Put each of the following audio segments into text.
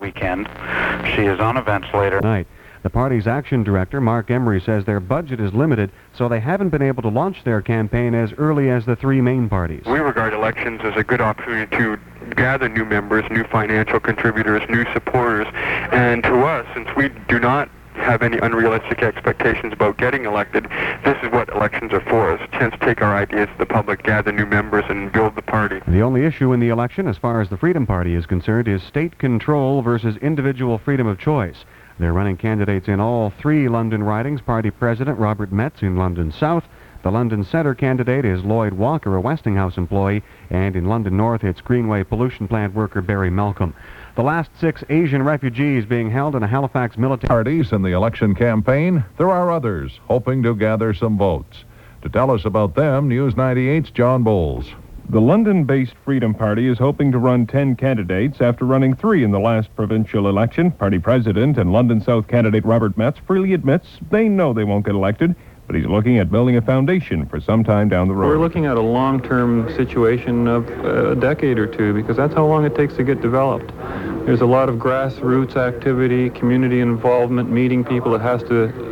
weekend. She is on a ventilator. Tonight. The party's action director, Mark Emery, says their budget is limited, so they haven't been able to launch their campaign as early as the three main parties. We regard elections as a good opportunity to gather new members, new financial contributors, new supporters, and to us, since we do not have any unrealistic expectations about getting elected, this is what elections are for, is a chance to take our ideas to the public, gather new members, and build the party. The only issue in the election, as far as the Freedom Party is concerned, is state control versus individual freedom of choice. They're running candidates in all three London ridings. Party President Robert Metz in London South. The London Centre candidate is Lloyd Walker, a Westinghouse employee. And in London North, it's Greenway pollution plant worker Barry Malcolm. The last 6 Asian refugees being held in a Halifax military... Parties in the election campaign, there are others hoping to gather some votes. To tell us about them, News 98's John Bowles. The London-based Freedom Party is hoping to run 10 candidates after running 3 in the last provincial election. Party president and London South candidate Robert Metz freely admits they know they won't get elected, but he's looking at building a foundation for some time down the road. We're looking at a long-term situation of a decade or two, because that's how long it takes to get developed. There's a lot of grassroots activity, community involvement, meeting people that has to,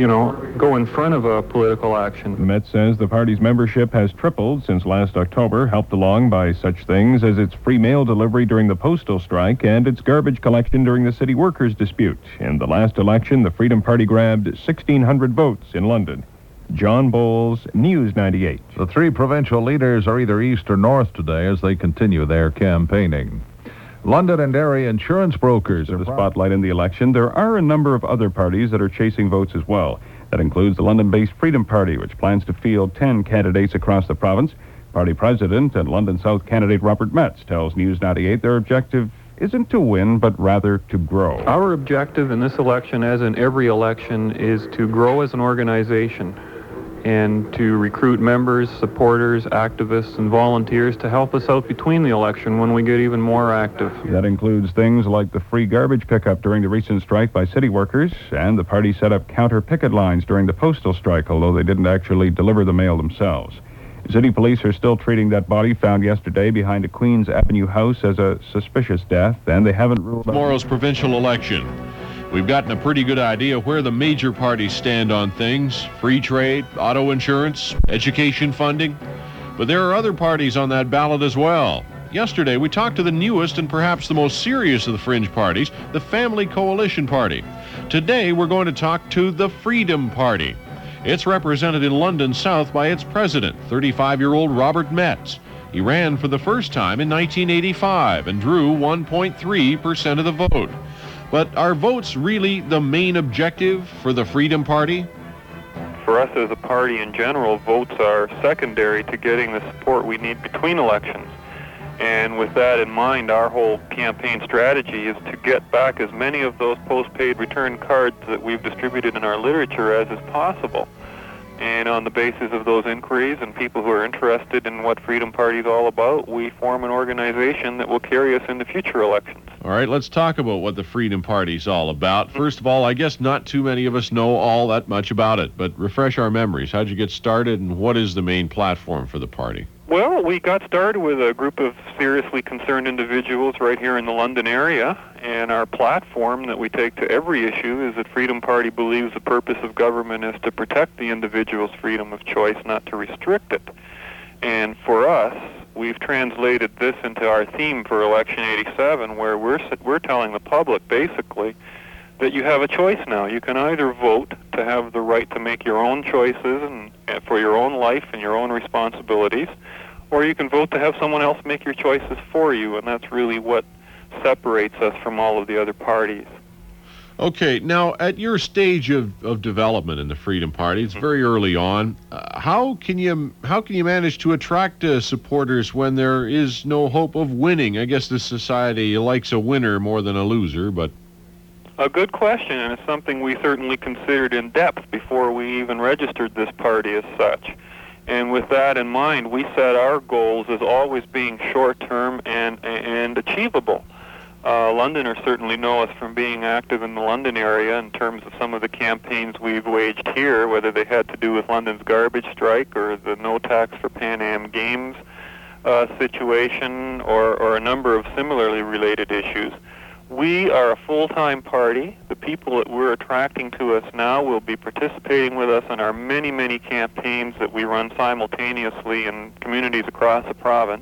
go in front of a political action. Metz says the party's membership has tripled since last October, helped along by such things as its free mail delivery during the postal strike and its garbage collection during the city workers' dispute. In the last election, the Freedom Party grabbed 1,600 votes in London. John Bowles, News 98. The 3 provincial leaders are either east or north today as they continue their campaigning. London and area insurance brokers are the spotlight in the election. There are a number of other parties that are chasing votes as well. That includes the London-based Freedom Party, which plans to field 10 candidates across the province. Party president and London South candidate Robert Metz tells News 98 their objective isn't to win, but rather to grow. Our objective in this election, as in every election, is to grow as an organization and to recruit members, supporters, activists, and volunteers to help us out between the election when we get even more active. That includes things like the free garbage pickup during the recent strike by city workers, and the party set up counter picket lines during the postal strike, although they didn't actually deliver the mail themselves. City police are still treating that body found yesterday behind a Queens Avenue house as a suspicious death, and they haven't ruled out tomorrow's provincial election. We've gotten a pretty good idea where the major parties stand on things: free trade, auto insurance, education funding. But there are other parties on that ballot as well. Yesterday, we talked to the newest and perhaps the most serious of the fringe parties, the Family Coalition Party. Today, we're going to talk to the Freedom Party. It's represented in London South by its president, 35-year-old Robert Metz. He ran for the first time in 1985 and drew 1.3% of the vote. But are votes really the main objective for the Freedom Party? For us as a party in general, votes are secondary to getting the support we need between elections. And with that in mind, our whole campaign strategy is to get back as many of those postpaid return cards that we've distributed in our literature as is possible. And on the basis of those inquiries and people who are interested in what Freedom Party is all about, we form an organization that will carry us into future elections. All right, let's talk about what the Freedom Party is all about. First of all, I guess not too many of us know all that much about it, but refresh our memories. How'd you get started, and what is the main platform for the party? Well, we got started with a group of seriously concerned individuals right here in the London area, and our platform that we take to every issue is that Freedom Party believes the purpose of government is to protect the individual's freedom of choice, not to restrict it. And for us, we've translated this into our theme for Election 87, where we're telling the public, basically, that you have a choice now. You can either vote to have the right to make your own choices and for your own life and your own responsibilities, or you can vote to have someone else make your choices for you, and that's really what separates us from all of the other parties. Okay, now at your stage of development in the Freedom Party, it's very early on. How can you manage to attract supporters when there is no hope of winning? I guess this society likes a winner more than a loser, but... A good question, and it's something we certainly considered in depth before we even registered this party as such. And with that in mind, we set our goals as always being short-term and achievable. Londoners certainly know us from being active in the London area in terms of some of the campaigns we've waged here, whether they had to do with London's garbage strike or the no tax for Pan Am Games situation or a number of similarly related issues. We are a full-time party. The people that we're attracting to us now will be participating with us in our many, many campaigns that we run simultaneously in communities across the province.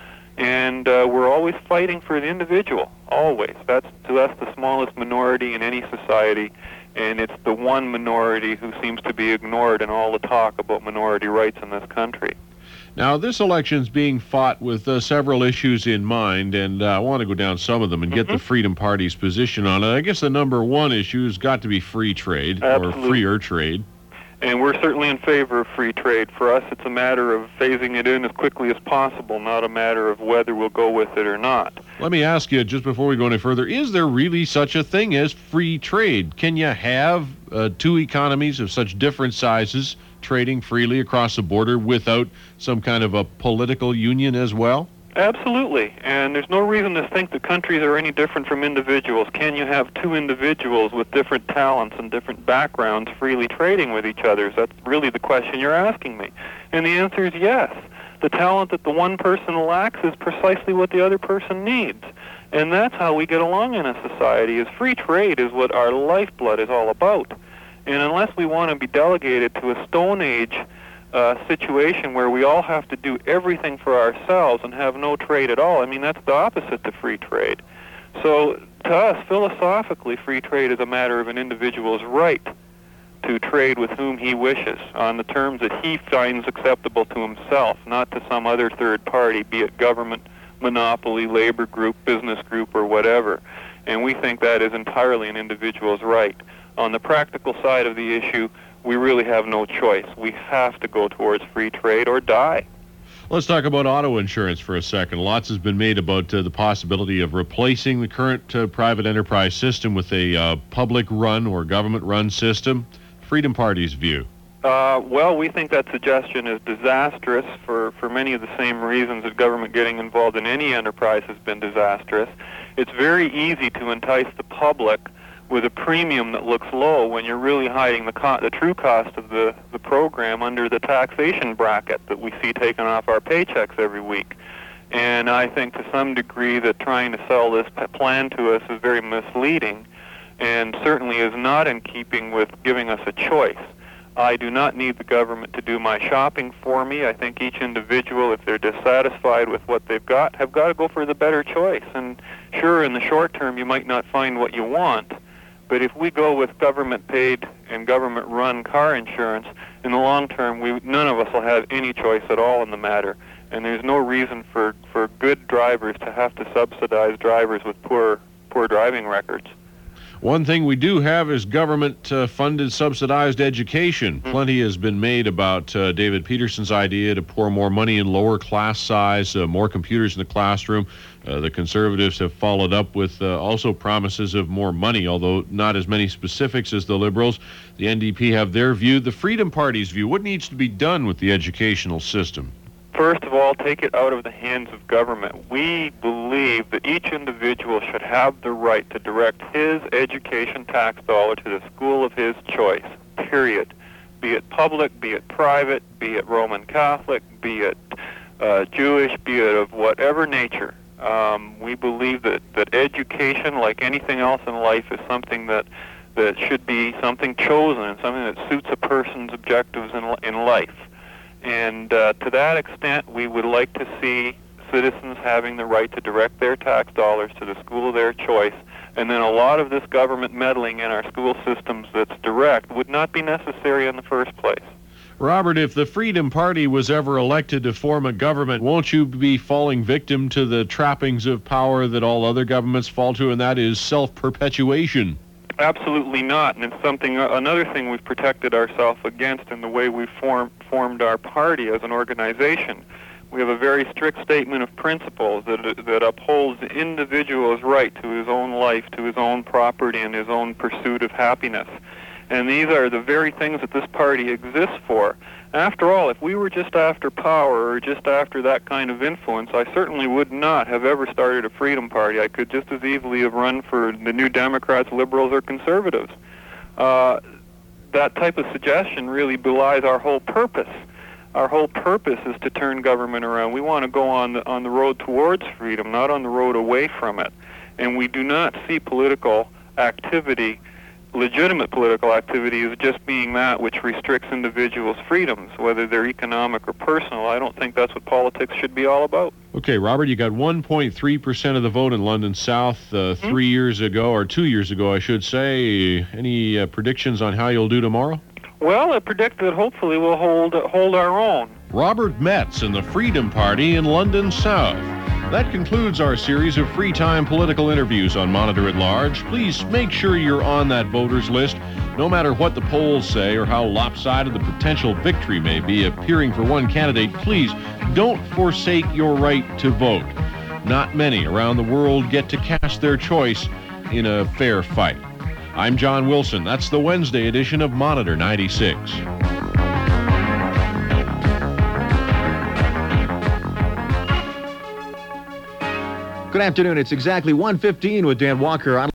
And we're always fighting for the individual, always. That's, to us, the smallest minority in any society, and it's the one minority who seems to be ignored in all the talk about minority rights in this country. Now, this election's being fought with several issues in mind, and I want to go down some of them and get the Freedom Party's position on it. I guess the number one issue has got to be free trade, or freer trade. And we're certainly in favor of free trade. For us, it's a matter of phasing it in as quickly as possible, not a matter of whether we'll go with it or not. Let me ask you, just before we go any further, is there really such a thing as free trade? Can you have two economies of such different sizes trading freely across the border without some kind of a political union as well? Absolutely, and there's no reason to think that countries are any different from individuals. Can you have two individuals with different talents and different backgrounds freely trading with each other? That's really the question you're asking me. And the answer is yes. The talent that the one person lacks is precisely what the other person needs. And that's how we get along in a society, is free trade is what our lifeblood is all about. And unless we want to be delegated to a Stone Age situation where we all have to do everything for ourselves and have no trade at all, I mean, that's the opposite to free trade. So to us, philosophically, free trade is a matter of an individual's right to trade with whom he wishes on the terms that he finds acceptable to himself, not to some other third party, be it government, monopoly, labor group, business group, or whatever. And we think that is entirely an individual's right. On the practical side of the issue, we really have no choice. We have to go towards free trade or die. Let's talk about auto insurance for a second. Lots has been made about the possibility of replacing the current private enterprise system with a public-run or government-run system. Freedom Party's view. Well, we think that suggestion is disastrous for many of the same reasons that government getting involved in any enterprise has been disastrous. It's very easy to entice the public with a premium that looks low when you're really hiding the true cost of the program under the taxation bracket that we see taken off our paychecks every week. And I think to some degree that trying to sell this plan to us is very misleading and certainly is not in keeping with giving us a choice. I do not need the government to do my shopping for me. I think each individual, if they're dissatisfied with what they've got, have got to go for the better choice. And sure, in the short term, you might not find what you want, but if we go with government-paid and government-run car insurance, in the long term, none of us will have any choice at all in the matter. And there's no reason for good drivers to have to subsidize drivers with poor driving records. One thing we do have is government-funded subsidized education. Plenty has been made about David Peterson's idea to pour more money in lower class size, more computers in the classroom. The Conservatives have followed up with also promises of more money, although not as many specifics as the Liberals. The NDP have their view. The Freedom Party's view. What needs to be done with the educational system? First of all, take it out of the hands of government. We believe that each individual should have the right to direct his education tax dollar to the school of his choice, period. Be it public, be it private, be it Roman Catholic, be it Jewish, be it of whatever nature. We believe that education, like anything else in life, is something that should be something chosen and something that suits a person's objectives in life. And to that extent, we would like to see citizens having the right to direct their tax dollars to the school of their choice. And then a lot of this government meddling in our school systems that's direct would not be necessary in the first place. Robert, if the Freedom Party was ever elected to form a government, won't you be falling victim to the trappings of power that all other governments fall to, and that is self-perpetuation? Absolutely not, and it's another thing we've protected ourselves against in the way we've formed our party as an organization. We have a very strict statement of principles that upholds the individual's right to his own life, to his own property, and his own pursuit of happiness. And these are the very things that this party exists for. After all, if we were just after power or just after that kind of influence, I certainly would not have ever started a Freedom Party. I could just as easily have run for the New Democrats, Liberals, or Conservatives. That type of suggestion really belies our whole purpose. Our whole purpose is to turn government around. We want to go on the road towards freedom, not on the road away from it. And we do not see political activity, legitimate political activity, as just being that which restricts individuals' freedoms, whether they're economic or personal. I don't think that's what politics should be all about. Okay, Robert, you got 1.3% of the vote in London South 3 years ago, or 2 years ago, I should say. Any predictions on how you'll do tomorrow? Well, I predict that hopefully we'll hold our own. Robert Metz and the Freedom Party in London South. That concludes our series of free-time political interviews on Monitor at Large. Please make sure you're on that voters list. No matter what the polls say or how lopsided the potential victory may be appearing for one candidate, please don't forsake your right to vote. Not many around the world get to cast their choice in a fair fight. I'm John Wilson. That's the Wednesday edition of Monitor 96. Good afternoon. It's exactly 1:15 with Dan Walker.